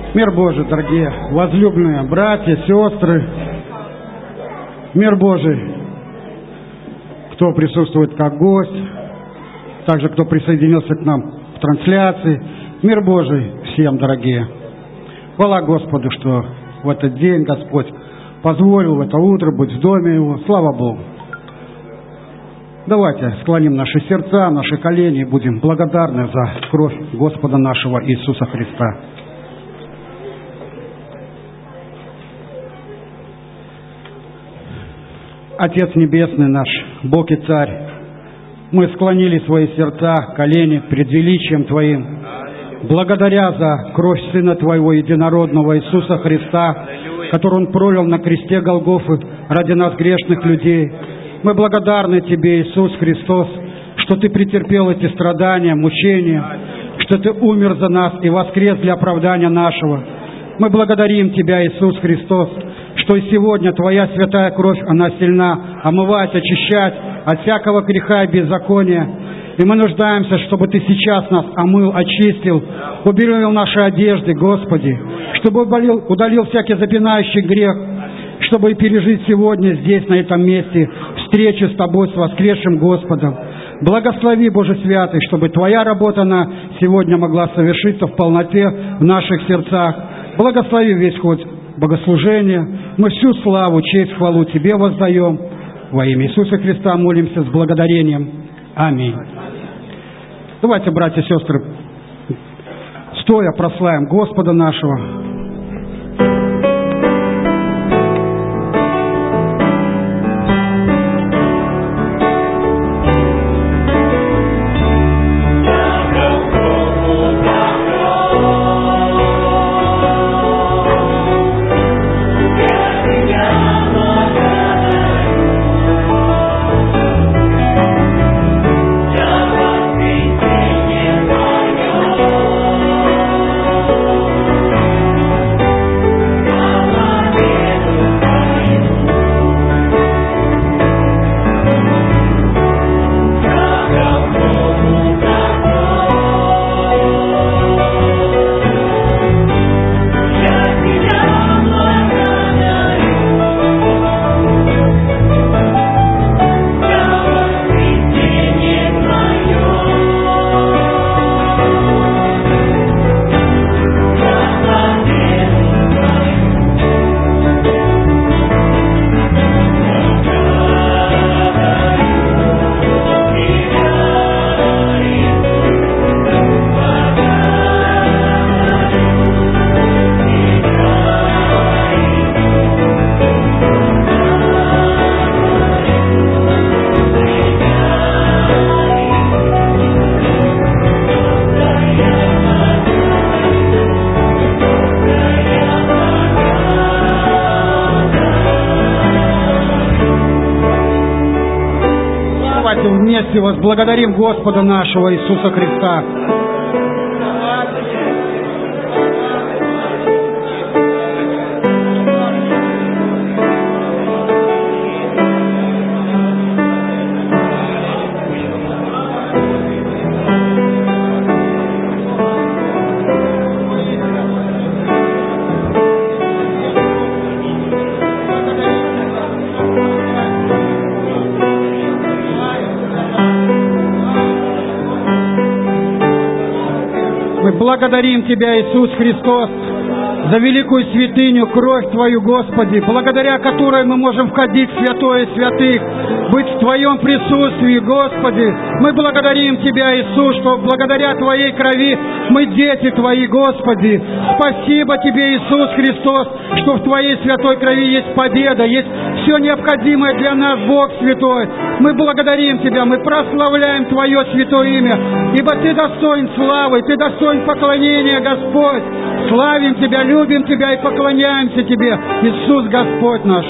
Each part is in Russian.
Мир Божий, дорогие возлюбленные братья, сестры, мир Божий, кто присутствует как гость, также кто присоединился к нам в трансляции, мир Божий всем, дорогие. Хвала Господу, что в этот день Господь позволил в это утро быть в доме Его, слава Богу. Давайте склоним наши сердца, наши колени и будем благодарны за кровь Господа нашего Иисуса Христа. Отец Небесный наш, Бог и Царь, мы склонили свои сердца, колени пред величием Твоим, благодаря за кровь Сына Твоего Единородного Иисуса Христа, которую Он пролил на кресте Голгофы ради нас, грешных людей. Мы благодарны Тебе, Иисус Христос, что Ты претерпел эти страдания, мучения, что Ты умер за нас и воскрес для оправдания нашего. Мы благодарим Тебя, Иисус Христос, что и сегодня Твоя святая кровь, она сильна омывать, очищать от всякого греха и беззакония. И мы нуждаемся, чтобы Ты сейчас нас омыл, очистил, уберил наши одежды, Господи, чтобы удалил всякий запинающий грех, чтобы пережить сегодня здесь, на этом месте, встречу с Тобой, с воскресшим Господом. Благослови, Боже Святый, чтобы Твоя работа, она сегодня могла совершиться в полноте в наших сердцах. Благослови весь ход богослужения. Мы всю славу, честь, хвалу Тебе воздаем. Во имя Иисуса Христа молимся с благодарением. Аминь. Давайте, братья и сестры, стоя прославим Господа нашего. Вместе возблагодарим Господа нашего Иисуса Христа. Благодарим Тебя, Иисус Христос, за великую святыню, кровь Твою, Господи, благодаря которой мы можем входить в святое святых, быть в Твоем присутствии, Господи. Мы благодарим Тебя, Иисус, что благодаря Твоей крови мы дети Твои, Господи. Спасибо Тебе, Иисус Христос, что в Твоей святой крови есть победа, есть все необходимое для нас, Бог Святой. Мы благодарим Тебя, мы прославляем Твое святое имя, ибо Ты достоин славы, Ты достоин поклонения, Господь. Славим Тебя, любим Тебя и поклоняемся Тебе, Иисус Господь наш.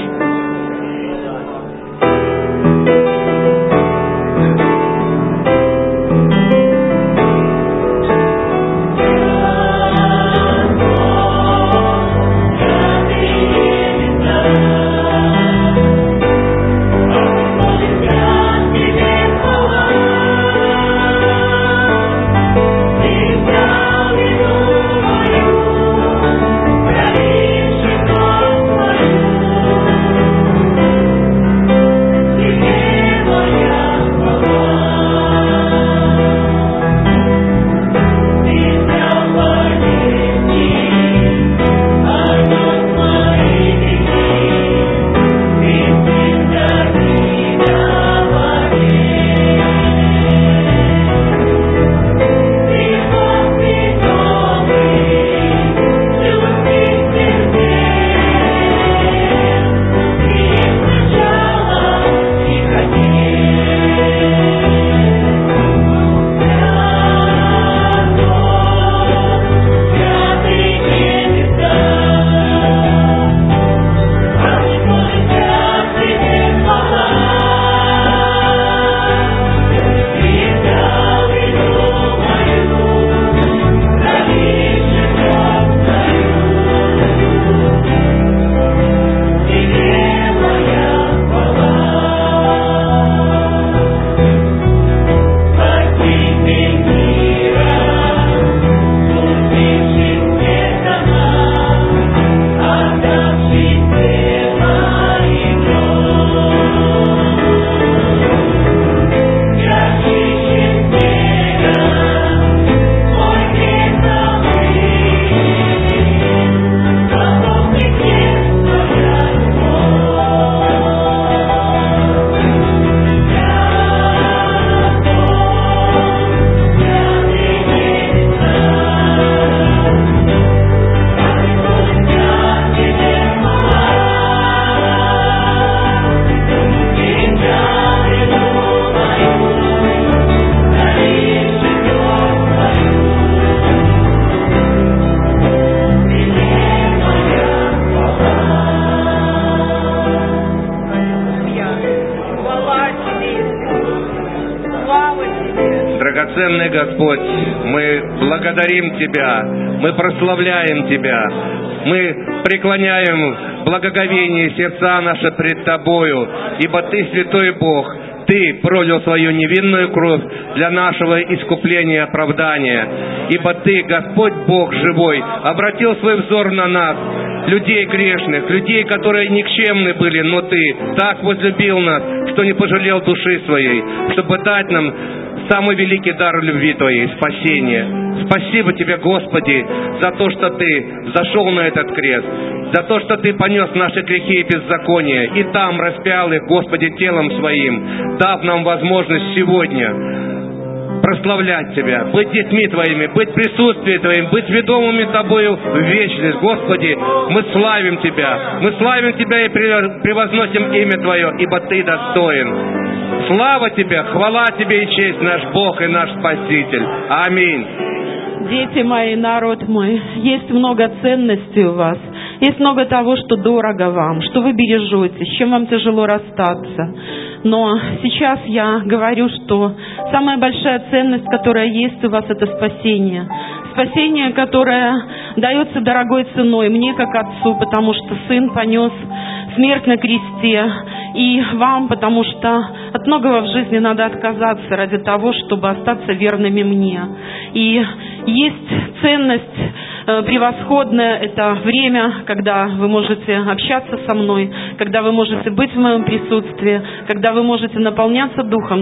драгоценный Господь, мы благодарим Тебя, мы прославляем Тебя, мы преклоняем в благоговении сердца наши пред Тобою, ибо Ты святой Бог, Ты пролил свою невинную кровь для нашего искупления и оправдания, ибо Ты, Господь Бог живой, обратил свой взор на нас, людей грешных, людей, которые никчемны были, но Ты так возлюбил нас, что не пожалел души своей, чтобы дать нам самый великий дар любви Твоей, спасение. Спасибо Тебе, Господи, за то, что Ты взошел на этот крест, за то, что Ты понес наши грехи и беззакония, и там распял их, Господи, телом Своим, дав нам возможность сегодня прославлять Тебя, быть детьми Твоими, быть в присутствии Твоим, быть ведомыми Тобою в вечность. Господи, мы славим Тебя и превозносим имя Твое, ибо Ты достоин. Слава Тебе, хвала Тебе и честь, наш Бог и наш Спаситель. Аминь. Дети мои, народ мой, есть много ценностей у вас, есть много того, что дорого вам, что вы бережете, с чем вам тяжело расстаться. Но сейчас я говорю, что самая большая ценность, которая есть у вас, это спасение. Спасение, которое дается дорогой ценой мне, как отцу, потому что сын понес смерть на кресте, и вам, потому что от многого в жизни надо отказаться ради того, чтобы остаться верными мне. И есть ценность превосходная, это время, когда вы можете общаться со мной, когда вы можете быть в моем присутствии, когда вы можете наполняться Духом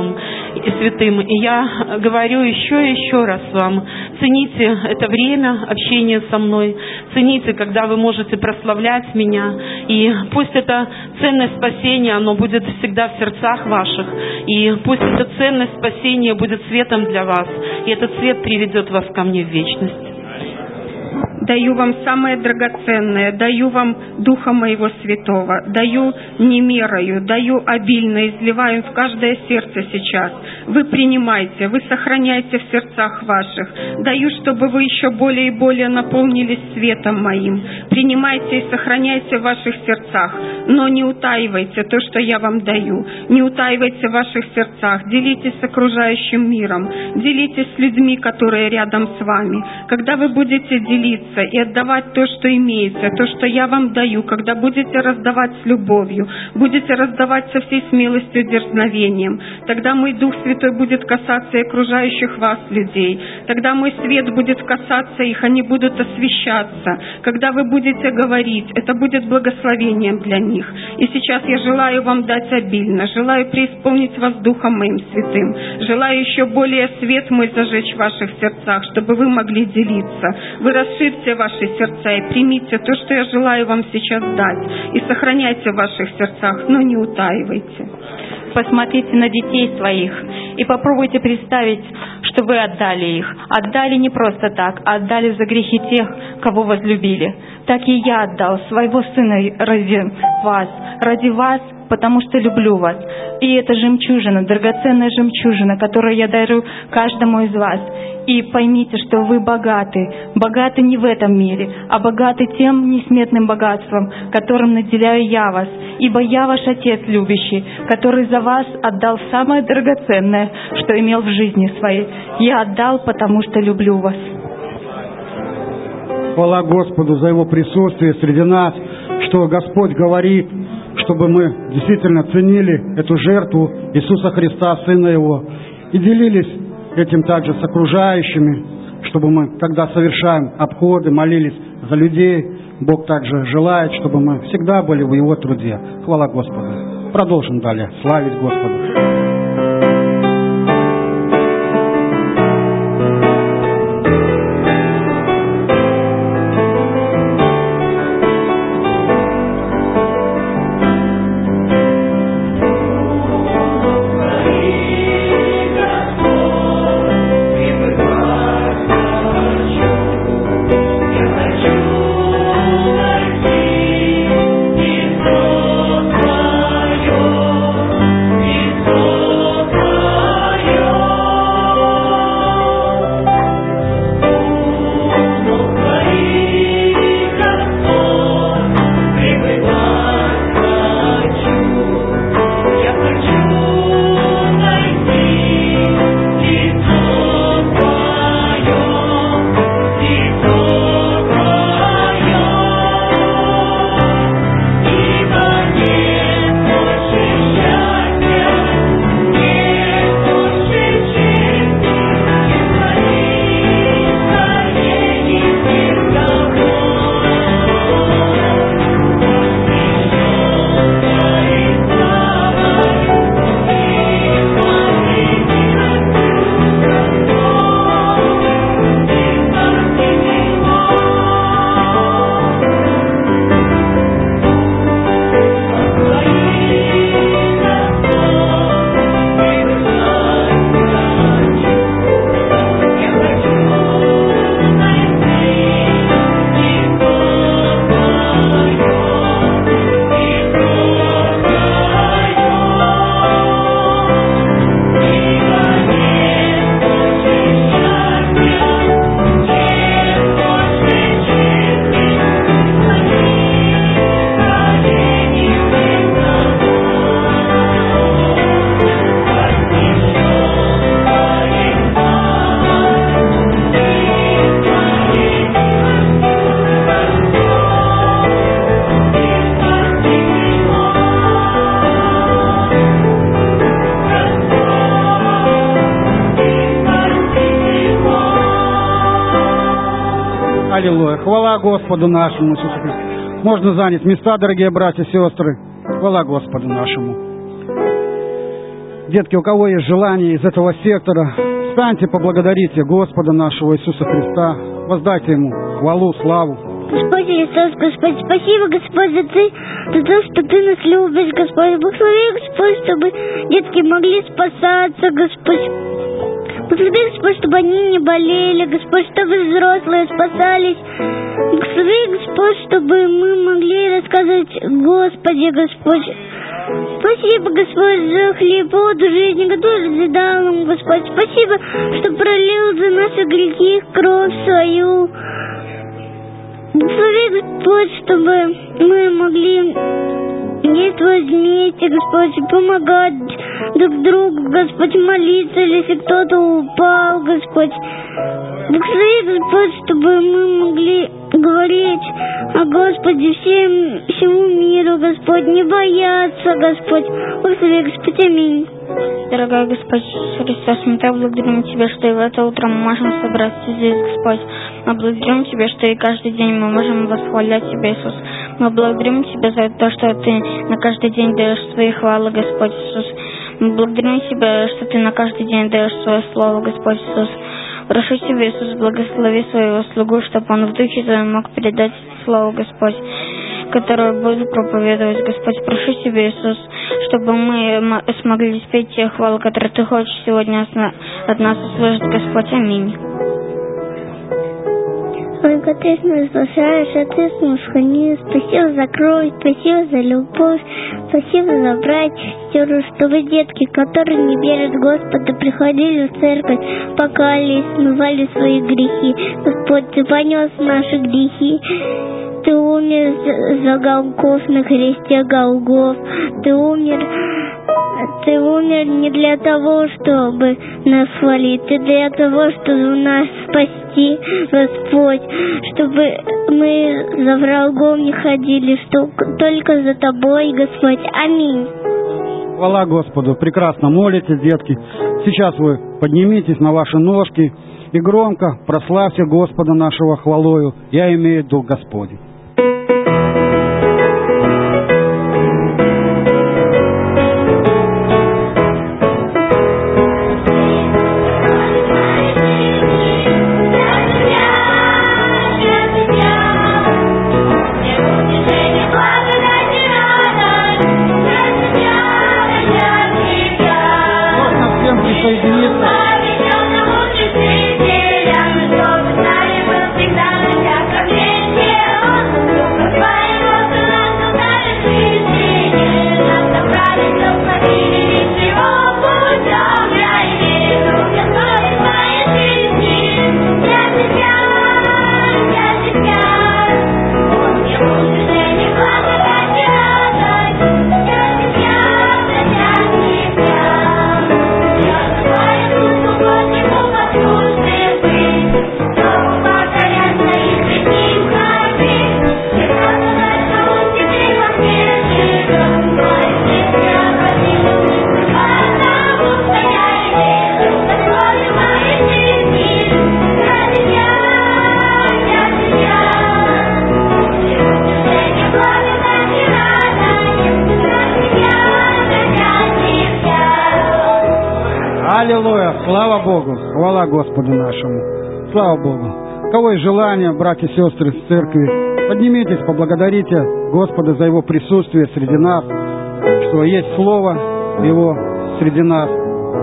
Святым. И я говорю еще и еще раз вам, цените это время общения со мной, цените, когда вы можете прославлять меня, и пусть эта ценность спасения, оно будет всегда в сердцах ваших, и пусть эта ценность спасения будет светом для вас, и этот свет приведет вас ко мне в вечность. Даю вам самое драгоценное, даю вам Духа Моего Святого, даю не мерою, даю обильно, изливаю в каждое сердце сейчас. Вы принимайте, вы сохраняйте в сердцах ваших. Даю, чтобы вы еще более и более наполнились светом Моим. Принимайте и сохраняйте в ваших сердцах, но не утаивайте то, что я вам даю. Не утаивайте в ваших сердцах, делитесь с окружающим миром, делитесь с людьми, которые рядом с вами. Когда вы будете делиться и отдавать то, что имеете, то, что я вам даю, когда будете раздавать с любовью, будете раздавать со всей смелостью и дерзновением, тогда мой Дух Святой будет касаться и окружающих вас людей, тогда мой свет будет касаться их, они будут освещаться. Когда вы будете говорить, это будет благословением для них. И сейчас я желаю вам дать обильно, желаю преисполнить вас Духом Моим Святым, желаю еще более свет мой зажечь в ваших сердцах, чтобы вы могли делиться. Вы расширьте ваши сердца и примите то, что я желаю вам сейчас дать, и сохраняйте в ваших сердцах, но не утаивайте. Посмотрите на детей своих и попробуйте представить, что вы отдали их. Отдали не просто так, а отдали за грехи тех, кого возлюбили. Так и я отдал своего сына ради вас, потому что люблю вас. И это жемчужина, драгоценная жемчужина, которую я дарю каждому из вас. И поймите, что вы богаты. Богаты не в этом мире, а богаты тем несметным богатством, которым наделяю я вас. Ибо я ваш Отец любящий, который за вас отдал самое драгоценное, что имел в жизни своей. Я отдал, потому что люблю вас. Хвала Господу за Его присутствие среди нас, что Господь говорит, чтобы мы действительно ценили эту жертву Иисуса Христа, Сына Его, и делились этим также с окружающими, чтобы мы, когда совершаем обходы, молились за людей. Бог также желает, чтобы мы всегда были в Его труде. Хвала Господу. Продолжим далее славить Господа. Oh Аллилуйя. Хвала Господу нашему Иисусу Христу. Можно занять места, дорогие братья и сестры. Хвала Господу нашему. Детки, у кого есть желание из этого сектора, встаньте, поблагодарите Господа нашего Иисуса Христа. Воздайте Ему хвалу, славу. Господь Иисус, Господь, спасибо, Господь, за то, что Ты нас любишь, Господь. Благослови, Господь, чтобы детки могли спасаться, Господь. Благослови, Господь, чтобы они не болели, Господь, чтобы взрослые спасались. Благослови, Господь, чтобы мы могли рассказывать Господи, Господь. Спасибо, Господь, за хлеб, воду, жизнь, который ты дал нам, Господь. Спасибо, что пролил за наши грехи кровь свою. Благослови, Господь, чтобы мы могли действовать вместе, Господь, помогать друг другу, Господь, молиться, если кто-то упал, Господь. Благослови, Господь, чтобы мы могли говорить о Господе всему миру, Господь, не бояться, Господь. Благослови, Господь, аминь. Дорогой Господь Христос, мы так благодарим Тебя, что и в это утро мы можем собраться здесь, Господь. Мы благодарим Тебя, что и каждый день мы можем восхвалять Тебя, Иисус. Мы благодарим Тебя за то, что Ты на каждый день даешь свои хвалы, Господь Иисус. Мы благодарим Тебя, что Ты на каждый день даешь свое слово, Господь Иисус. Прошу Тебя, Иисус, благослови своего слугу, чтобы он в духе Твоем мог передать слово, Господь, которое будет проповедовать, Господь. Прошу Тебя, Иисус, чтобы мы смогли спеть те хвалы, которые Ты хочешь сегодня от нас услышать, Господь. Аминь. Только Ты нас спасаешь, а Ты нас хранишь. Спасибо за кровь, спасибо за любовь, спасибо за братьев, сестры, чтобы детки, которые не верят в Господа, приходили в церковь, покаялись, смывали свои грехи. Господь, Ты понес наши грехи. Ты умер за Голгоф на кресте Голгоф. Ты умер не для того, чтобы нас хвалить, Ты для того, чтобы нас спасти, Господь, чтобы мы за врагом не ходили, что только за Тобой, Господь. Аминь. Хвала Господу. Прекрасно молитесь, детки. Сейчас вы поднимитесь на ваши ножки и громко прославьте Господа нашего хвалою. Я имею Дух Господень. Аллилуйя! Слава Богу! Хвала Господу нашему! Слава Богу! У кого есть желание, братья и сестры в церкви, поднимитесь, поблагодарите Господа за Его присутствие среди нас, что есть Слово Его среди нас.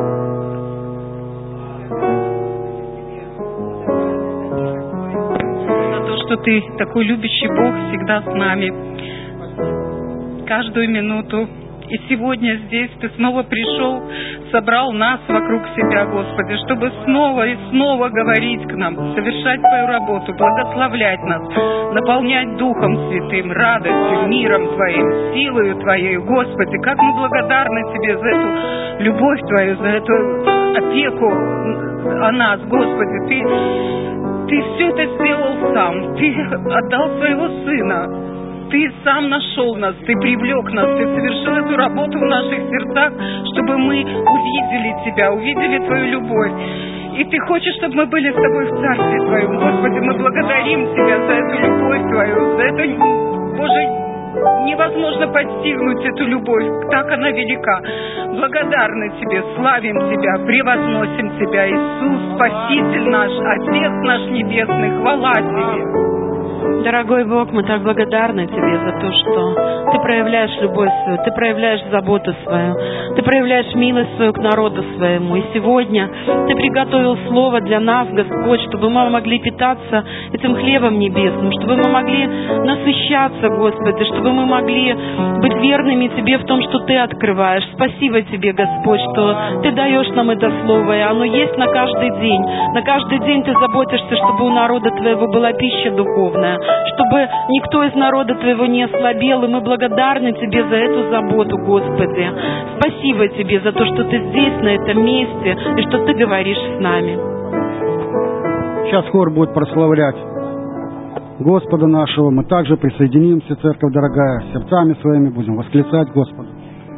За то, что Ты такой любящий Бог, всегда с нами, каждую минуту. И сегодня здесь Ты снова пришел, собрал нас вокруг себя, Господи, чтобы снова и снова говорить к нам, совершать Твою работу, благословлять нас, наполнять Духом Святым, радостью, миром Твоим, силою Твоей, Господи. Как мы благодарны Тебе за эту любовь Твою, за эту опеку о нас, Господи. Ты все это сделал сам, Ты отдал Своего Сына. Ты сам нашел нас, Ты привлек нас, Ты совершил эту работу в наших сердцах, чтобы мы увидели Тебя, увидели Твою любовь. И Ты хочешь, чтобы мы были с Тобой в Царстве Твоем. Господи, мы благодарим Тебя за эту любовь Твою, за эту, Боже, невозможно постигнуть эту любовь, так она велика. Благодарны Тебе, славим Тебя, превозносим Тебя, Иисус, Спаситель наш, Отец наш Небесный, хвала Тебе. Дорогой Бог, мы так благодарны Тебе за то, что Ты проявляешь любовь свою, Ты проявляешь заботу свою, Ты проявляешь милость свою к народу своему. И сегодня Ты приготовил Слово для нас, Господь, чтобы мы могли питаться этим хлебом небесным, чтобы мы могли насыщаться, Господи, чтобы мы могли быть верными Тебе в том, что Ты открываешь. Спасибо Тебе, Господь, что Ты даешь нам это Слово, и оно есть на каждый день. На каждый день Ты заботишься, чтобы у народа Твоего была пища духовная, чтобы никто из народа Твоего не ослабел, и мы благодарны Тебе за эту заботу, Господи. Спасибо Тебе за то, что Ты здесь, на этом месте, и что Ты говоришь с нами. Сейчас хор будет прославлять Господа нашего. Мы также присоединимся, церковь дорогая, сердцами своими будем восклицать Господа.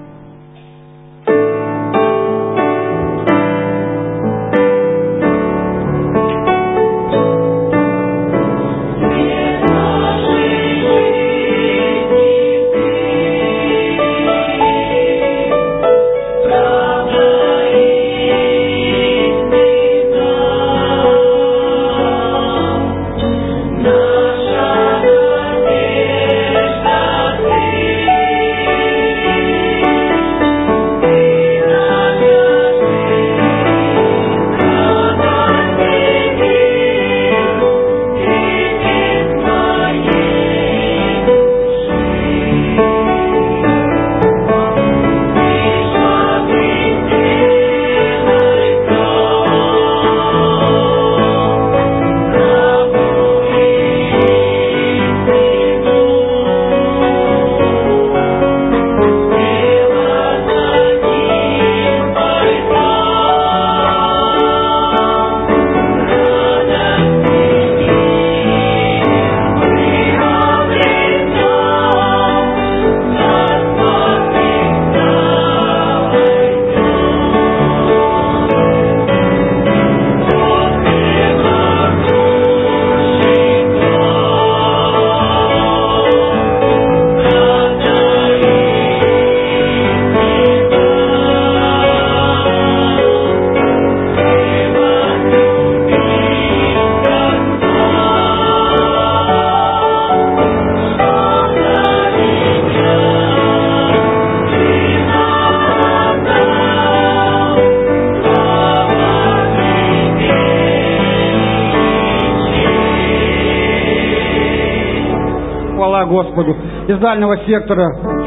Господу. Из дальнего сектора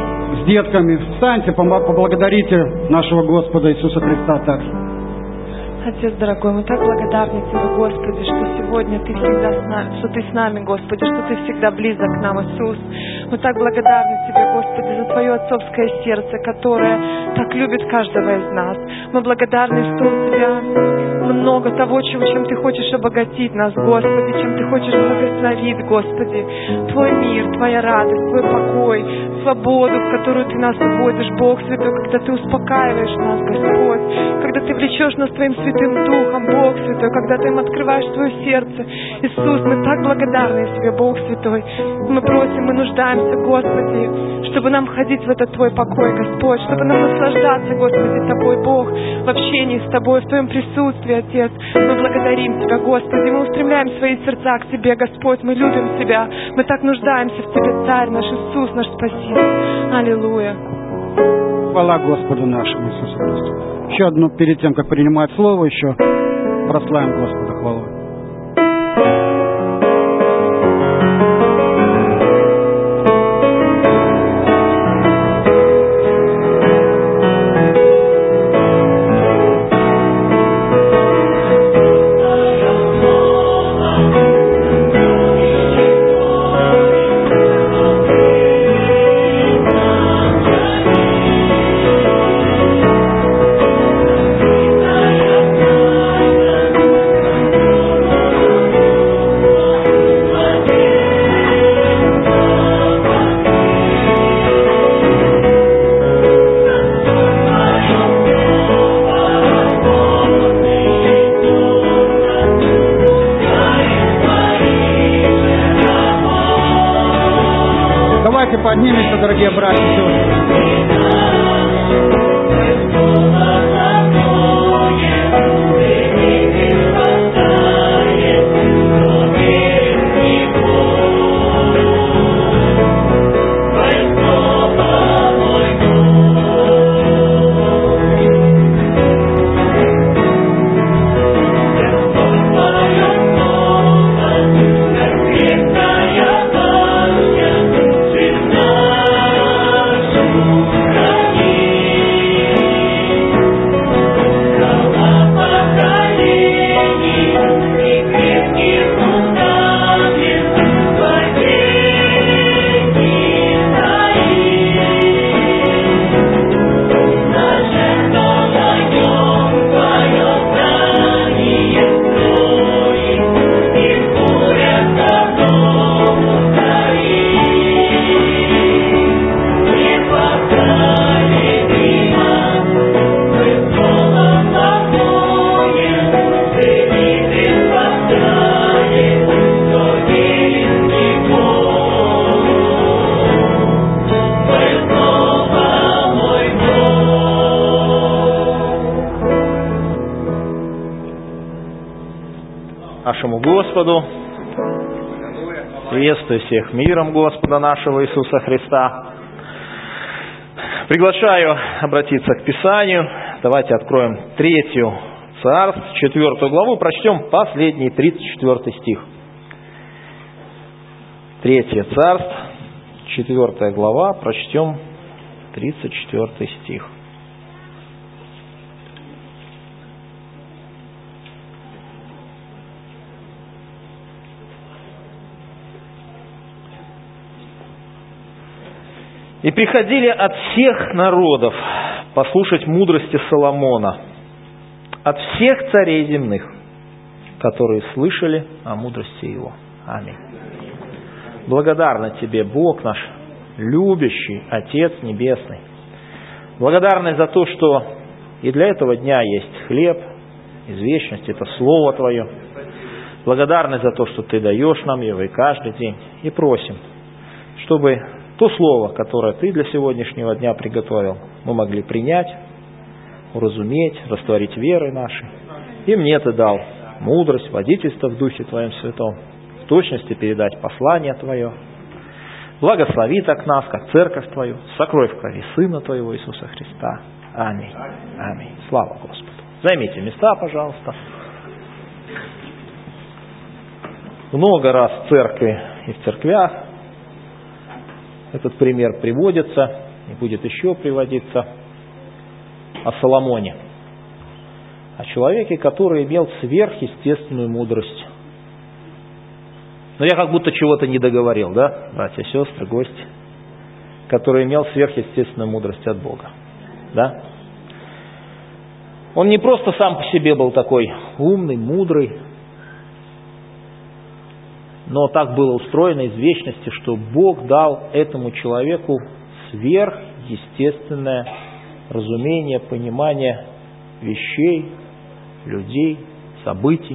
с детками встаньте, поблагодарите нашего Господа Иисуса Христа также. Отец дорогой, мы так благодарны Тебе, Господи, что сегодня Ты всегда с нами, что Ты с нами, Господи, что Ты всегда близок к нам, Иисус. Мы так благодарны Тебе, Господи, за Твое отцовское сердце, которое так любит каждого из нас. Мы благодарны, что у Тебя много того, чем Ты хочешь обогатить нас, Господи, чем Ты хочешь благословить, Господи. Твой мир, Твоя радость, Твой покой, свободу, в которую Ты нас вводишь, Бог Святой, когда Ты успокаиваешь нас, Господь, когда Ты влечешь нас Твоим Святым Духом, Бог Святой, когда Ты им открываешь Твое сердце. Иисус, мы так благодарны Тебе, Бог Святой. Мы просим, мы нуждаемся, Господи, чтобы нам входить в этот Твой покой, Господь, чтобы нам наслаждаться, Господи, Тобой, Бог, в общении с Тобой, в Твоем присутствии, Отец. Мы благодарим Тебя, Господи, мы устремляем свои сердца к Тебе, Господь, мы любим Тебя, мы так нуждаемся в Тебе, Царь наш, Иисус наш Спаситель. Аллилуйя. Хвала Господу нашему Иисусу Христу. Еще одно, перед тем, как принимать слово, еще прославим Господа хвалой. Давайте поднимемся, дорогие братья и сестры. Нашему Господу. Приветствую всех миром Господа нашего Иисуса Христа. Приглашаю обратиться к Писанию. Давайте откроем 3 Царств, 4 главу, прочтем последний 34 стих. 3 Царств, 4 глава, прочтем 34 стих. «И приходили от всех народов послушать мудрости Соломона, от всех царей земных, которые слышали о мудрости его». Аминь. Благодарны Тебе, Бог наш, любящий Отец Небесный. Благодарны за то, что и для этого дня есть хлеб из вечности, это Слово Твое. Благодарны за то, что Ты даешь нам его и каждый день. И просим, чтобы то слово, которое Ты для сегодняшнего дня приготовил, мы могли принять, уразуметь, растворить верой нашей. И мне Ты дал мудрость, водительство в Духе Твоем Святом, в точности передать послание Твое. Благослови так нас, как церковь Твою, сокрой в крови Сына Твоего Иисуса Христа. Аминь. Аминь. Слава Господу. Займите места, пожалуйста. Много раз в церкви и в церквях этот пример приводится и будет еще приводиться о Соломоне, о человеке, который имел сверхъестественную мудрость. Но я как будто чего-то не договорил, да, братья, сестры, гости, который имел сверхъестественную мудрость от Бога, да? Он не просто сам по себе был такой умный, мудрый, но так было устроено из вечности, что Бог дал этому человеку сверхъестественное разумение, понимание вещей, людей, событий.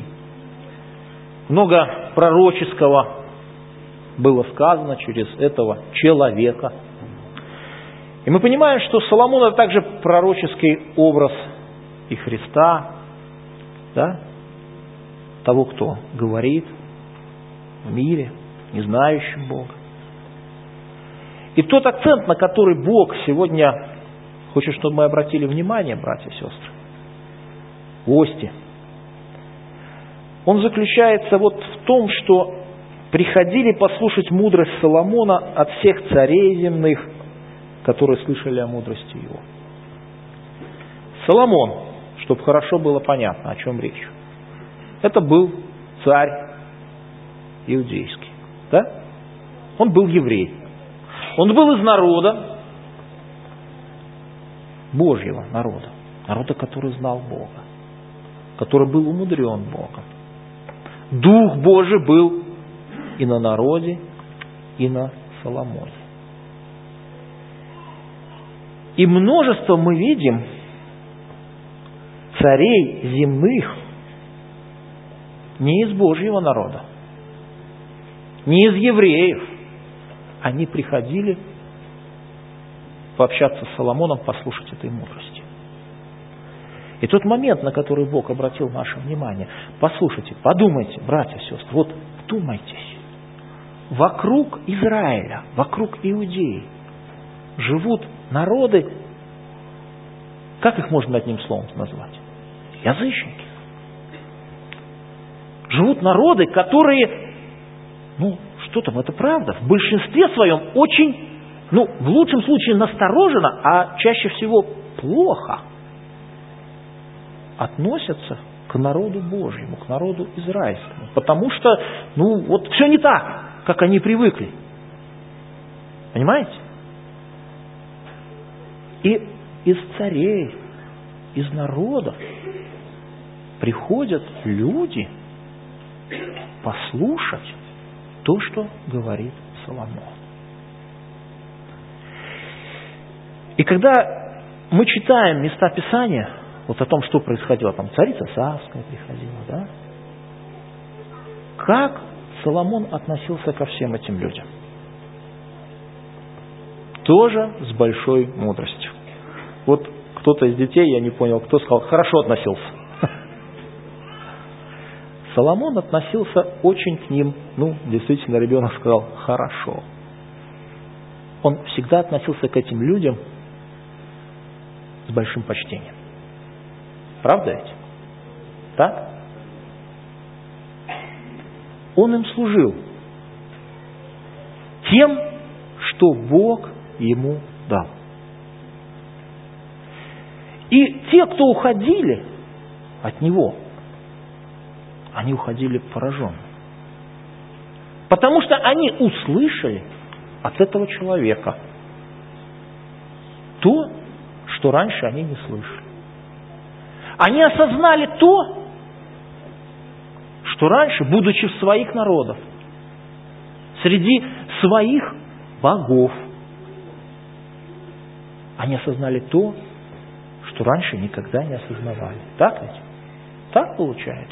Много пророческого было сказано через этого человека. И мы понимаем, что Соломон — это также пророческий образ и Христа, да? Того, кто говорит в мире, не знающим Бога. И тот акцент, на который Бог сегодня хочет, чтобы мы обратили внимание, братья и сестры, гости, он заключается вот в том, что приходили послушать мудрость Соломона от всех царей земных, которые слышали о мудрости его. Соломон, чтобы хорошо было понятно, о чем речь, это был царь иудейский, да? Он был еврей. Он был из народа, Божьего народа, народа, который знал Бога, который был умудрен Богом. Дух Божий был и на народе, и на Соломоне. И множество мы видим царей земных не из Божьего народа, не из евреев, они приходили пообщаться с Соломоном, послушать этой мудрости. И тот момент, на который Бог обратил наше внимание, послушайте, подумайте, братья и сестры, вот вдумайтесь. Вокруг Израиля, вокруг Иудеи живут народы, как их можно одним словом назвать? Язычники. Живут народы, которые, что там, это правда, в большинстве своем очень, в лучшем случае настороженно, а чаще всего плохо относятся к народу Божьему, к народу израильскому. Потому что, все не так, как они привыкли. Понимаете? И из царей, из народов приходят люди послушать то, что говорит Соломон. И когда мы читаем места Писания, вот о том, что происходило, там царица Савская приходила, да? Как Соломон относился ко всем этим людям? Тоже с большой мудростью. Вот кто-то из детей, я не понял, кто сказал, хорошо относился. Соломон относился очень к ним, действительно, ребенок сказал, хорошо. Он всегда относился к этим людям с большим почтением. Правда ведь? Так? Он им служил тем, что Бог ему дал. И те, кто уходили от него, они уходили пораженными. Потому что они услышали от этого человека то, что раньше они не слышали. Они осознали то, что раньше, будучи в своих народах, среди своих богов, они осознали то, что раньше никогда не осознавали. Так ведь? Так получается.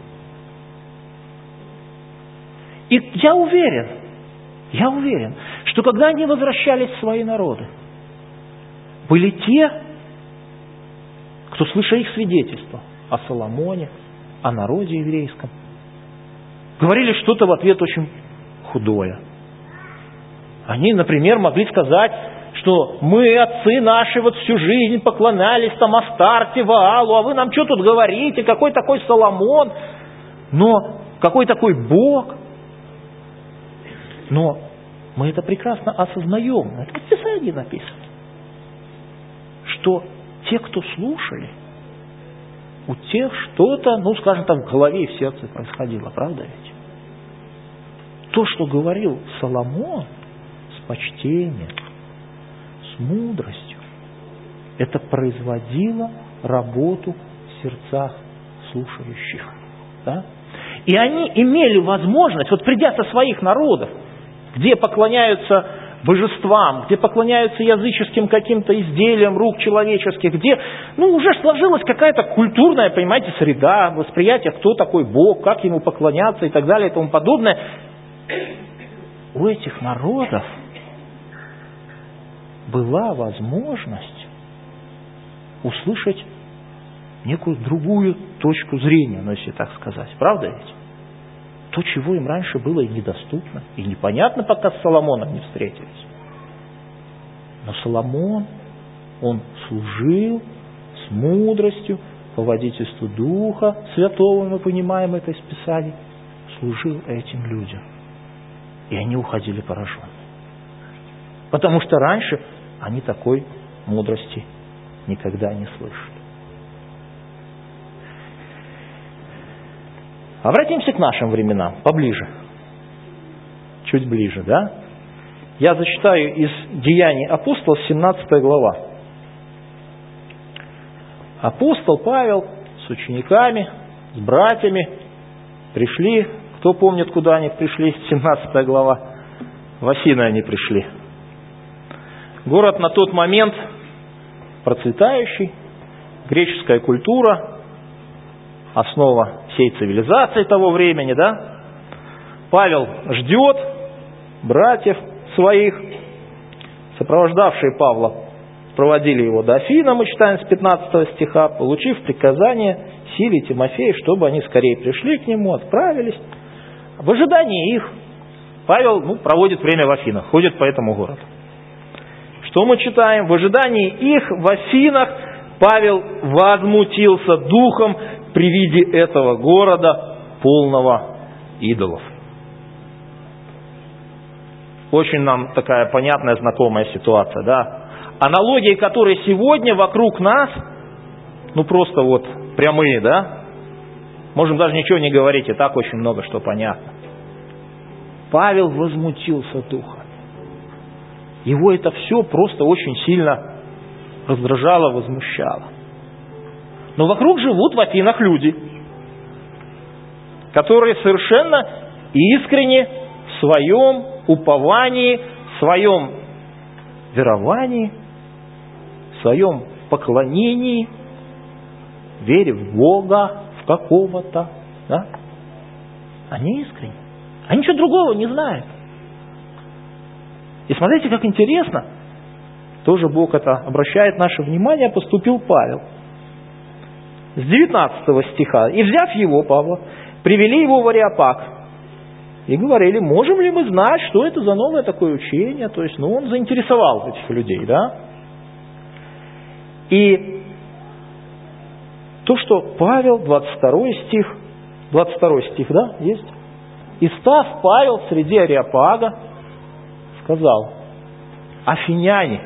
И я уверен, что когда они возвращались в свои народы, были те, кто, слыша их свидетельства о Соломоне, о народе еврейском, говорили что-то в ответ очень худое. Они, например, могли сказать, что мы, отцы наши, всю жизнь поклонялись там Астарте, Ваалу, а вы нам что тут говорите, какой такой Соломон, но какой такой Бог. Но мы это прекрасно осознаем. Это в Писании написано, что те, кто слушали, у тех что-то, скажем так, в голове и в сердце происходило, правда ведь? То, что говорил Соломон с почтением, с мудростью, это производило работу в сердцах слушающих. Да? И они имели возможность, придя со своих народов, где поклоняются божествам, где поклоняются языческим каким-то изделиям рук человеческих, где уже сложилась какая-то культурная, понимаете, среда, восприятие, кто такой Бог, как ему поклоняться и так далее и тому подобное. У этих народов была возможность услышать некую другую точку зрения, если так сказать. Правда ведь? То, чего им раньше было и недоступно, и непонятно, пока с Соломоном не встретились. Но Соломон, он служил с мудростью, по водительству Духа Святого, мы понимаем это из Писаний, служил этим людям. И они уходили пораженные. Потому что раньше они такой мудрости никогда не слышали. Обратимся к нашим временам, поближе. Чуть ближе, да? Я зачитаю из Деяний апостолов, 17 глава. Апостол Павел с учениками, с братьями пришли. Кто помнит, куда они пришли? 17 глава. В Афины они пришли. Город на тот момент процветающий, греческая культура, основа всей цивилизации того времени, да? Павел ждет братьев, своих, сопровождавшие Павла, проводили его до Афина, мы читаем с 15 стиха, получив приказание Силе и Тимофею, чтобы они скорее пришли к нему, отправились. В ожидании их Павел проводит время в Афинах, ходит по этому городу. Что мы читаем? В ожидании их в Афинах Павел возмутился духом при виде этого города, полного идолов. Очень нам такая понятная, знакомая ситуация, да? Аналогии, которые сегодня вокруг нас, просто прямые, да? Можем даже ничего не говорить, и так очень много что понятно. Павел возмутился духом. Его это все просто очень сильно раздражало, возмущало. Но вокруг живут в Афинах люди, которые совершенно искренне в своем уповании, в своем веровании, в своем поклонении, вере в Бога, в какого-то, да? Они искренне. Они ничего другого не знают. И смотрите, как интересно, тоже Бог это обращает наше внимание, поступил Павел. С 19 стиха. «И взяв его, Павла, привели его в Ареопаг, и говорили, можем ли мы знать, что это за новое такое учение?» То есть, он заинтересовал этих людей, да? И то, что Павел, 22 стих, да, есть? «И став Павел среди Ареопага, сказал, афиняне,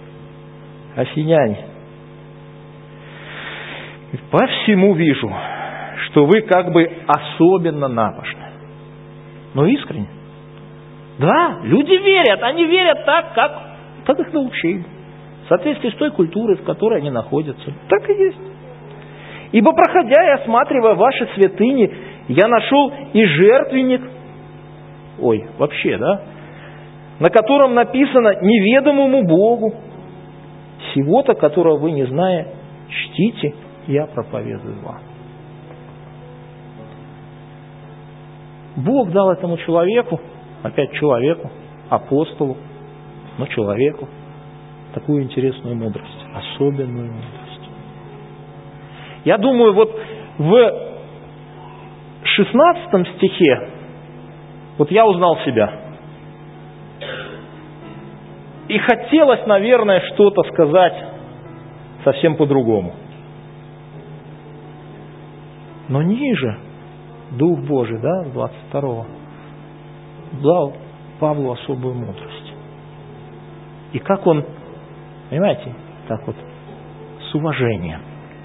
по всему вижу, что вы как бы особенно набожны, но искренне. Да, люди верят, они верят так, как их научили, в соответствии с той культурой, в которой они находятся. Так и есть. Ибо, проходя и осматривая ваши святыни, я нашел и жертвенник, на котором написано неведомому Богу, сего-то, которого вы не зная, чтите, я проповедую вам. Бог дал этому человеку, апостолу, но человеку, такую интересную мудрость, особенную мудрость. Я думаю, в 16 стихе, я узнал себя. И хотелось, наверное, что-то сказать совсем по-другому. Но ниже Дух Божий, да, 22-го, дал Павлу особую мудрость. И как он, понимаете, с уважением,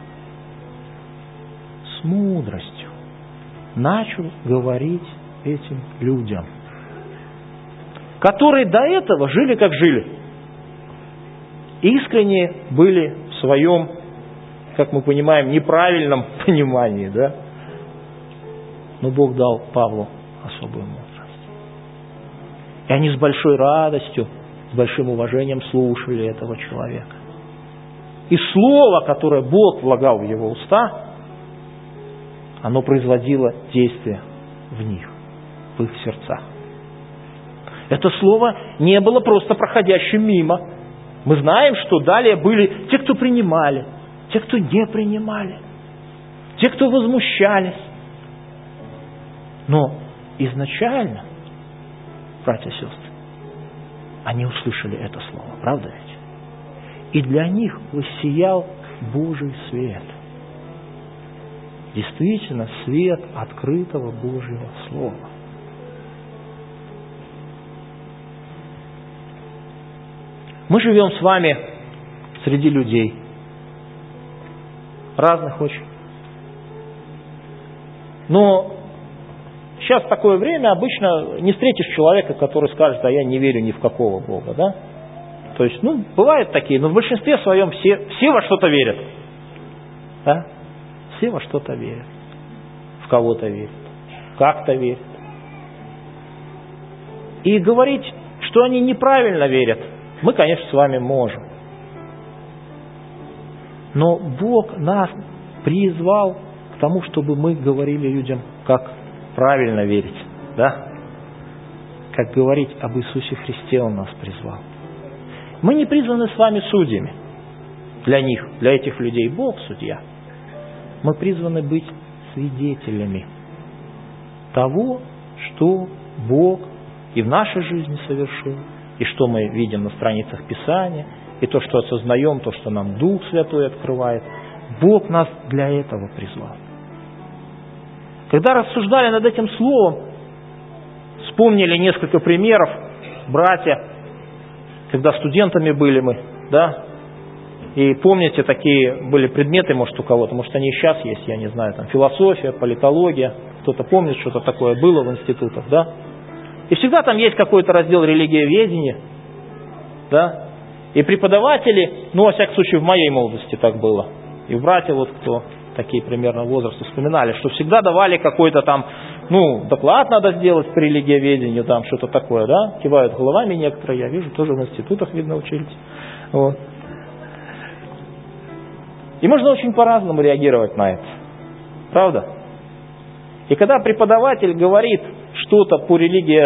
с мудростью начал говорить этим людям, которые до этого жили, как жили. Искренне были в своем, как мы понимаем, неправильном понимании, да? Но Бог дал Павлу особую мудрость. И они с большой радостью, с большим уважением слушали этого человека. И слово, которое Бог влагал в его уста, оно производило действие в них, в их сердцах. Это слово не было просто проходящим мимо. Мы знаем, что далее были те, кто принимали, те, кто не принимали, те, кто возмущались. Но изначально, братья и сестры, они услышали это слово, правда ведь? И для них воссиял Божий свет. Действительно, свет открытого Божьего Слова. Мы живем с вами среди людей. Разных очень. Но сейчас такое время, обычно не встретишь человека, который скажет, а я не верю ни в какого Бога, да? То есть, бывают такие, но в большинстве своем все во что-то верят. Да? Все во что-то верят. В кого-то верят. Как-то верят. И говорить, что они неправильно верят, мы, конечно, с вами можем. Но Бог нас призвал к тому, чтобы мы говорили людям, как правильно верить. Да? как говорить об Иисусе Христе Он нас призвал. Мы не призваны с вами судьями для них, для этих людей. Бог судья. Мы призваны быть свидетелями того, что Бог и в нашей жизни совершил, и что мы видим на страницах Писания, и то, что осознаем, то, что нам Дух Святой открывает. Бог нас для этого призвал. Когда рассуждали над этим словом, вспомнили несколько примеров, братья, когда студентами были мы, да, и помните, такие были предметы, может, у кого-то, может, они и сейчас есть, я не знаю, там, философия, политология, кто-то помнит, что-то такое было в институтах, да, и всегда там есть какой-то раздел религиоведения, да, и преподаватели, ну, во всяком случае, в моей молодости так было, и братья, вот кто такие примерно возрасты вспоминали, что всегда давали какой-то там, ну, доклад надо сделать по религиоведению, там что-то такое, да, кивают головами некоторые, я вижу, тоже в институтах, видно, учились. Вот. И можно очень по-разному реагировать на это. Правда? И когда преподаватель говорит что-то по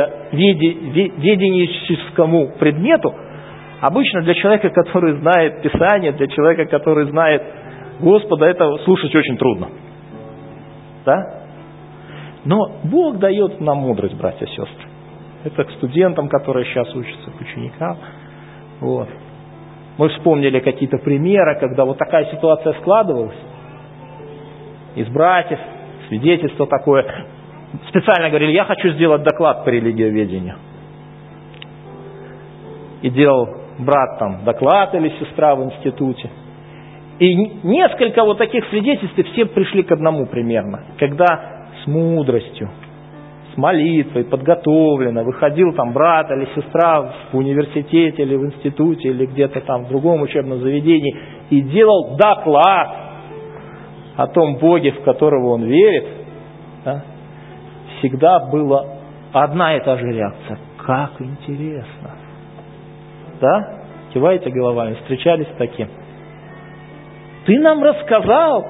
религиоведенческому предмету, обычно для человека, который знает Писание, для человека, который знает Господа, это слушать очень трудно. Да? Но Бог дает нам мудрость, братья и сестры. Это к студентам, которые сейчас учатся, к ученикам. Вот. Мы вспомнили какие-то примеры, когда вот такая ситуация складывалась. Из братьев, свидетельство такое. Специально говорили, я хочу сделать доклад по религиоведению. И делал брат там доклад или сестра в институте. И несколько вот таких свидетельств, все пришли к одному примерно. Когда с мудростью, с молитвой, подготовленно выходил там брат или сестра в университете или в институте или где-то там в другом учебном заведении и делал доклад о том Боге, в которого он верит, да, всегда была одна и та же реакция. Как интересно. Да? Киваете головами, встречались с таким. Ты нам рассказал,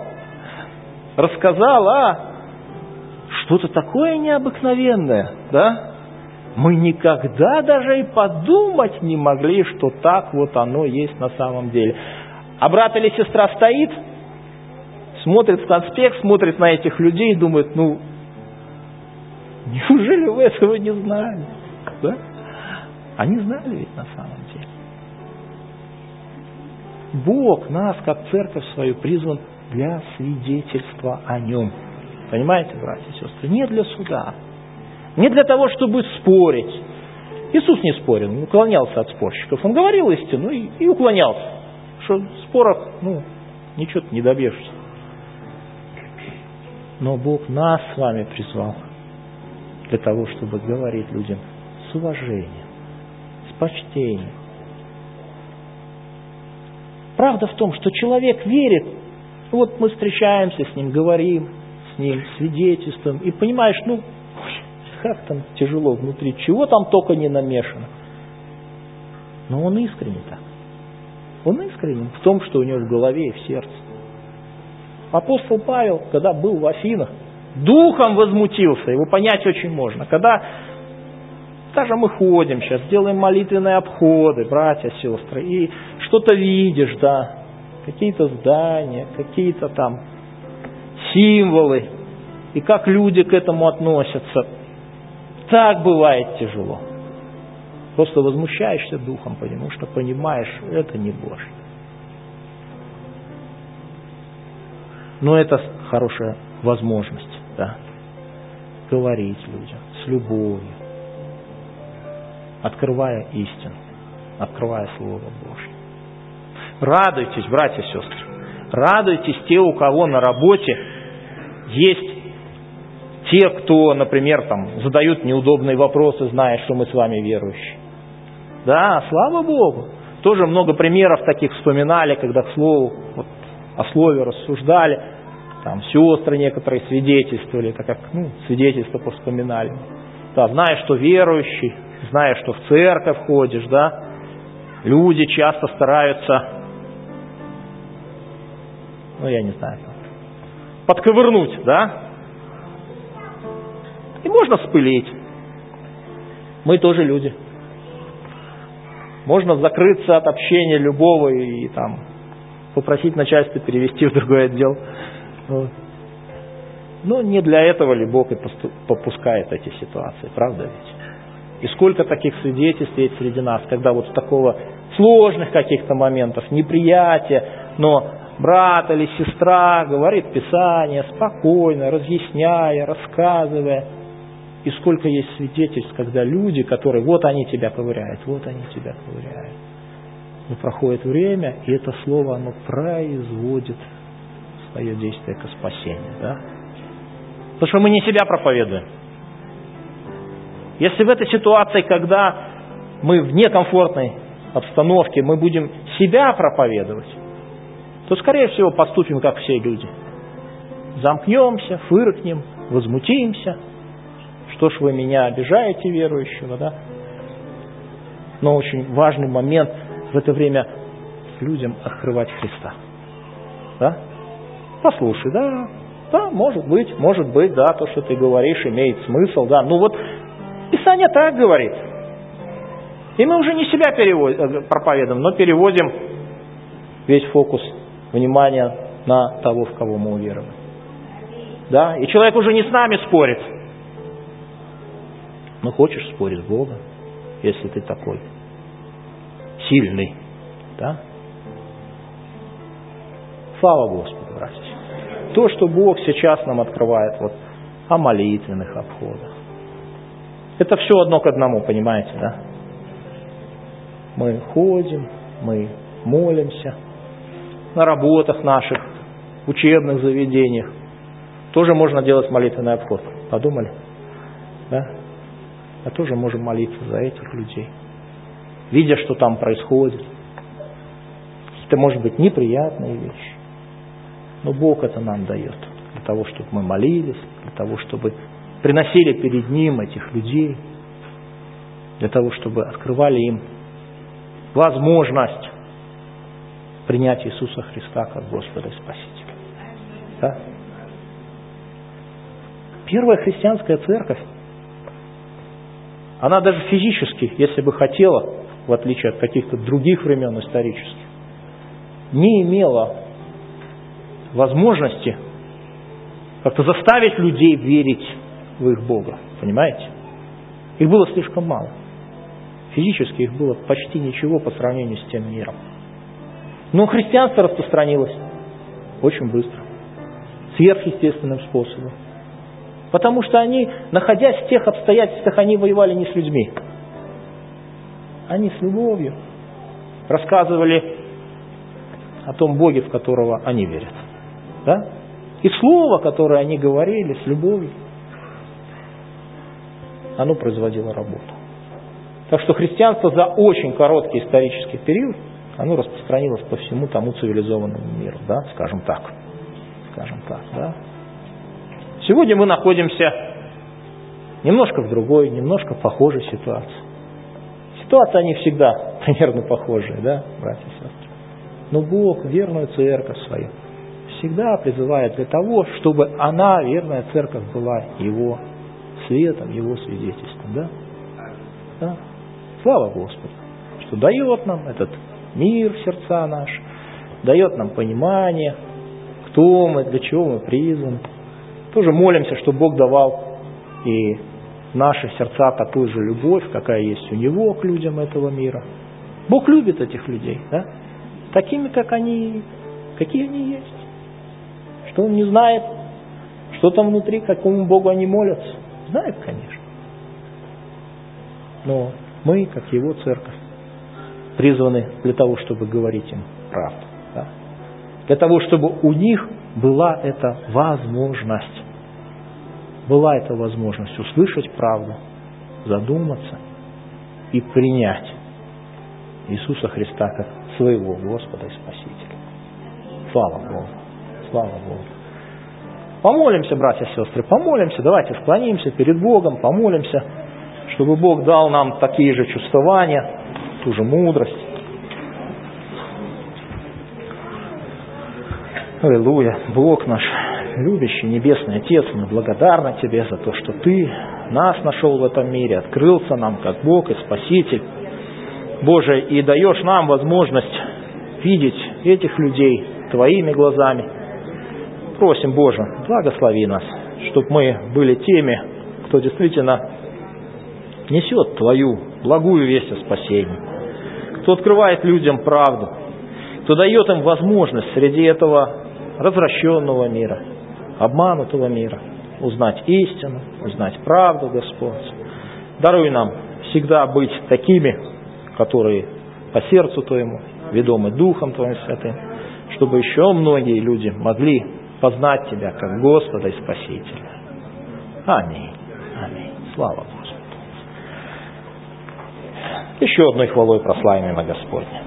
что-то такое необыкновенное, да? Мы никогда даже и подумать не могли, что так вот оно есть на самом деле. А брат или сестра стоит, смотрит в конспект, смотрит на этих людей и думает, ну, неужели вы этого не знали? Да? Они знали ведь на самом деле. Бог нас, как церковь свою, призван для свидетельства о Нем. Понимаете, братья и сестры? Не для суда. Не для того, чтобы спорить. Иисус не спорил, не уклонялся от спорщиков. Он говорил истину и уклонялся. Что в спорах, ничего ты не добьешься. Но Бог нас с вами призвал для того, чтобы говорить людям с уважением, с почтением. Правда в том, что человек верит, вот мы встречаемся с ним, говорим с ним, свидетельствуем, и понимаешь, как там тяжело внутри, чего там только не намешано. Но он искренне так. Он искренен в том, что у него в голове и в сердце. Апостол Павел, когда был в Афинах, духом возмутился, его понять очень можно. Когда даже мы ходим сейчас, делаем молитвенные обходы, братья, сестры, и что-то видишь, да, какие-то здания, какие-то там символы, и как люди к этому относятся. Так бывает тяжело. Просто возмущаешься духом, потому что понимаешь, это не Божье. Но это хорошая возможность, да, говорить людям с любовью, открывая истину, открывая Слово Божье. Радуйтесь, братья и сестры, радуйтесь те, у кого на работе есть те, кто, например, там, задают неудобные вопросы, зная, что мы с вами верующие. Да, слава Богу. Тоже много примеров таких вспоминали, когда к слову, о слове рассуждали. Там сестры некоторые свидетельствовали, так как свидетельства повспоминали. Да, зная, что верующий, зная, что в церковь ходишь, да, люди часто стараются, я не знаю, подковырнуть, да, и можно вспылить. Мы тоже люди. Можно закрыться от общения любого и там попросить начальство перевести в другой отдел. Вот. Но не для этого ли Бог и попускает эти ситуации, правда ведь? И сколько таких свидетельств есть среди нас, когда вот с такого сложных каких-то моментов, неприятия, но брат или сестра говорит Писание спокойно, разъясняя, рассказывая. И сколько есть свидетельств, когда люди, которые, вот они тебя ковыряют, вот они тебя ковыряют. Но проходит время, и это слово, оно производит свое действие ко спасению. Да? Потому что мы не себя проповедуем. Если в этой ситуации, когда мы в некомфортной обстановке, мы будем себя проповедовать, то, скорее всего, поступим, как все люди. Замкнемся, фыркнем, возмутимся. Что ж вы меня обижаете, верующего, да? Но очень важный момент в это время людям открывать Христа. Да? Послушай, да, может быть, да, то, что ты говоришь, имеет смысл, да. Ну вот, Писание так говорит. И мы уже не себя проповедуем, но переводим весь фокус внимания на того, в кого мы уверовали. Да? И человек уже не с нами спорит. Но хочешь спорить с Богом, если ты такой сильный. Да? Слава Господу, братья. То, что Бог сейчас нам открывает вот, о молитвенных обходах. Это все одно к одному, понимаете, да? Мы ходим, мы молимся на работах наших, в учебных заведениях. Тоже можно делать молитвенный обход. Подумали? Да? А тоже можем молиться за этих людей. Видя, что там происходит. Это может быть неприятные вещи. Но Бог это нам дает. Для того, чтобы мы молились, для того, чтобы приносили перед Ним этих людей, для того, чтобы открывали им возможность принять Иисуса Христа как Господа и Спасителя. Да? Первая христианская церковь, она даже физически, если бы хотела, в отличие от каких-то других времен исторических, не имела возможности как-то заставить людей верить в их Бога. Понимаете? Их было слишком мало. Физически их было почти ничего по сравнению с тем миром. Но христианство распространилось очень быстро, сверхъестественным способом. Потому что они, находясь в тех обстоятельствах, они воевали не с людьми. Они с любовью рассказывали о том Боге, в которого они верят. Да? И слово, которое они говорили с любовью, оно производило работу. Так что христианство за очень короткий исторический период, оно распространилось по всему тому цивилизованному миру, да, скажем так, да. Сегодня мы находимся немножко в другой, немножко похожей ситуации. Ситуации они всегда примерно похожие, да, братья и сестры. Но Бог верную церковь свою всегда призывает для того, чтобы она, верная церковь, была Его светом, Его свидетельством, да? Да. Слава Господу, что дает нам этот мир в сердца наши, дает нам понимание, кто мы, для чего мы призваны. Тоже молимся, чтобы Бог давал и в наши сердца такую же любовь, какая есть у Него к людям этого мира. Бог любит этих людей, да? Такими, как они, какие они есть. Что Он не знает, что там внутри, какому Богу они молятся. Знает, конечно. Но мы, как Его церковь, призваны для того, чтобы говорить им правду. Да? Для того, чтобы у них была эта возможность. Была эта возможность услышать правду, задуматься и принять Иисуса Христа как своего Господа и Спасителя. Слава Богу! Слава Богу! Помолимся, братья и сестры, помолимся. Давайте склонимся перед Богом, помолимся, чтобы Бог дал нам такие же чувствования, ту же мудрость. Аллилуйя! Бог наш, любящий Небесный Отец, мы благодарны Тебе за то, что Ты нас нашел в этом мире, открылся нам как Бог и Спаситель. Боже, и даешь нам возможность видеть этих людей Твоими глазами. Просим, Боже, благослови нас, чтобы мы были теми, кто действительно несет Твою благую весть о спасении, кто открывает людям правду, кто дает им возможность среди этого развращенного мира, обманутого мира узнать истину, узнать правду, Господь. Даруй нам всегда быть такими, которые по сердцу Твоему, ведомы Духом Твоим Святым, чтобы еще многие люди могли познать Тебя как Господа и Спасителя. Аминь. Аминь. Слава Господу. Еще одной хвалой прославим имя Господне.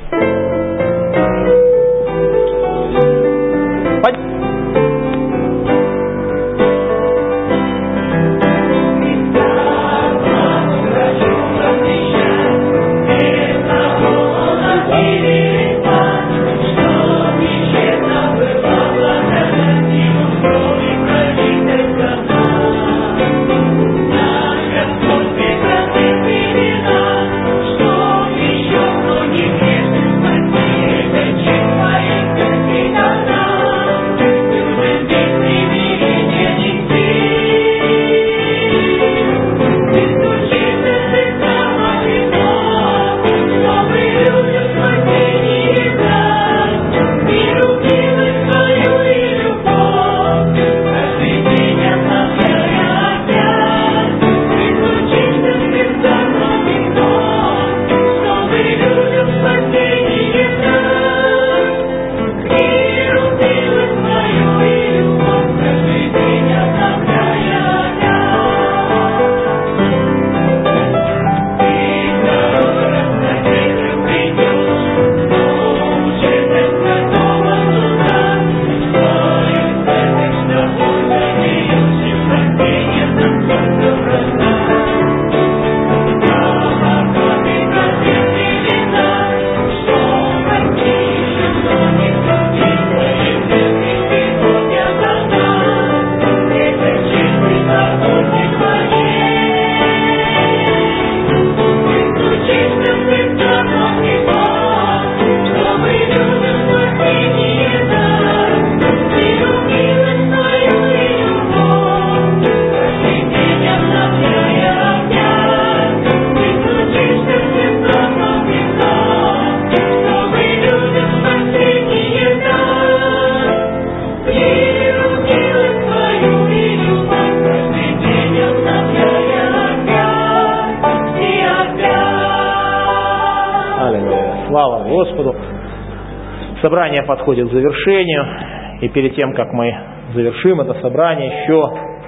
Собрание подходит к завершению, и перед тем, как мы завершим это собрание, еще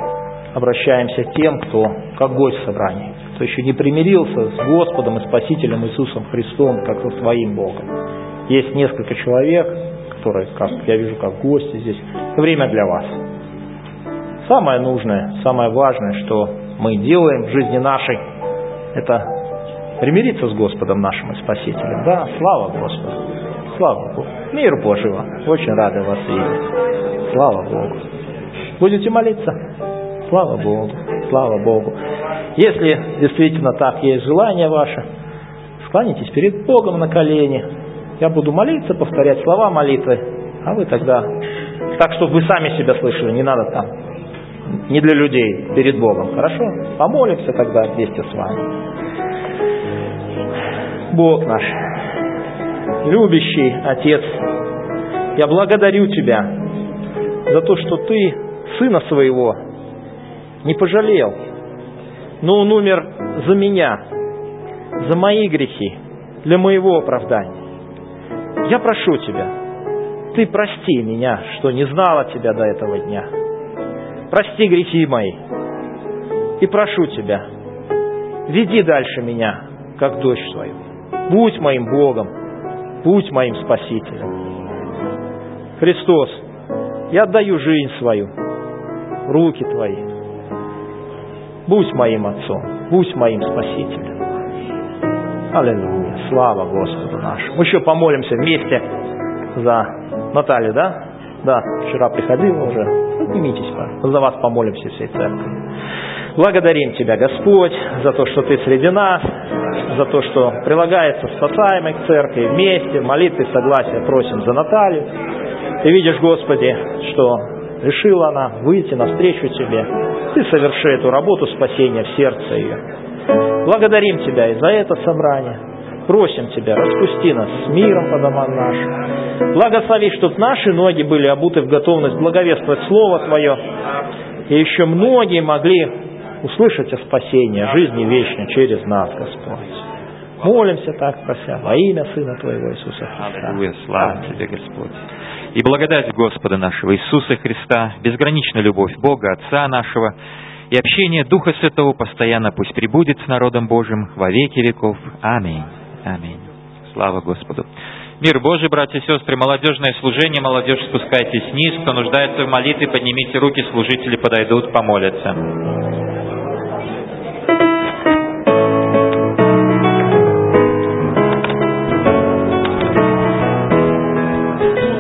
обращаемся к тем, кто как гость в собрании, кто еще не примирился с Господом и Спасителем Иисусом Христом, как со своим Богом. Есть несколько человек, которые, как я вижу, как гости здесь. Время для вас. Самое нужное, самое важное, что мы делаем в жизни нашей, это примириться с Господом нашим и Спасителем. Да, слава Господу. Слава Богу. Мир Божьего. Очень рады вас видеть. Слава Богу. Будете молиться? Слава Богу. Слава Богу. Если действительно так есть желание ваше, склонитесь перед Богом на колени. Я буду молиться, повторять слова молитвы, а вы тогда, так, чтобы вы сами себя слышали, не надо там, не для людей, перед Богом. Хорошо? Помолимся тогда вместе с вами. Бог наш, любящий Отец, я благодарю Тебя за то, что Ты Сына Своего не пожалел, но Он умер за меня, за мои грехи, для моего оправдания. Я прошу Тебя, Ты прости меня, что не знала Тебя до этого дня. Прости грехи мои. И прошу Тебя, веди дальше меня, как дочь Твою. Будь моим Богом, будь моим Спасителем. Христос, я отдаю жизнь свою в руки Твои. Будь моим Отцом, будь моим Спасителем. Аллилуйя, слава Господу нашему. Мы еще помолимся вместе за Наталью, да? Да, вчера приходила уже. Поднимитесь, за вас помолимся всей церкви. Благодарим Тебя, Господь, за то, что Ты среди нас, за то, что прилагается спасаемой к церкви вместе, в молитве согласия просим за Наталью. Ты видишь, Господи, что решила она выйти навстречу Тебе. Ты соверши эту работу спасения в сердце ее. Благодарим Тебя и за это собрание. Просим Тебя, распусти нас с миром по домам нашим. Благослови, чтобы наши ноги были обуты в готовность благовествовать Слово Твое. И еще многие могли услышать о спасении, о жизни вечной через нас, Господь. Молимся так, прося, во имя Сына Твоего Иисуса Христа. Аллилуйя, слава Тебе, Господь. И благодать Господа нашего Иисуса Христа, безграничная любовь Бога, Отца нашего, и общение Духа Святого постоянно пусть пребудет с народом Божьим во веки веков. Аминь. Аминь. Слава Господу. Мир Божий, братья и сестры, молодежное служение, молодежь, спускайтесь вниз. Кто нуждается в молитве, поднимите руки, служители подойдут, помолятся.